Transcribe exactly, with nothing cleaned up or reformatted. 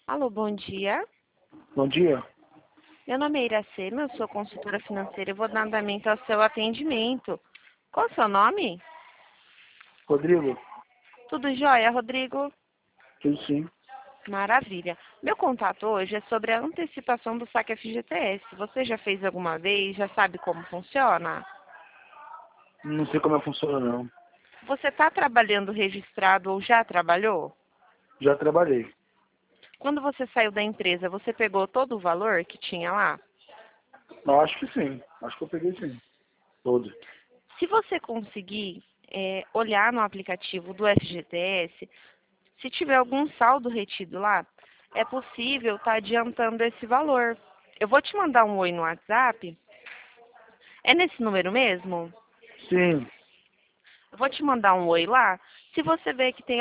Alô, bom dia. Bom dia. Meu nome é Iracema, eu sou consultora financeira e vou dar andamento ao seu atendimento. Qual é o seu nome? Rodrigo? Tudo jóia, Rodrigo? Tudo sim. Maravilha. Meu contato hoje é sobre a antecipação do saque F G T S. Você já fez alguma vez? Já sabe como funciona? Não sei como é que funciona, não. Você está trabalhando registrado ou já trabalhou? Já trabalhei. Quando você saiu da empresa, você pegou todo o valor que tinha lá? Não, acho que sim. Acho que eu peguei sim. Todo. Se você conseguir é, olhar no aplicativo do F G T S, se tiver algum saldo retido lá, é possível estar adiantando esse valor. Eu vou te mandar um oi no WhatsApp. É nesse número mesmo? Sim. Eu vou te mandar um oi lá. Se você vê que tem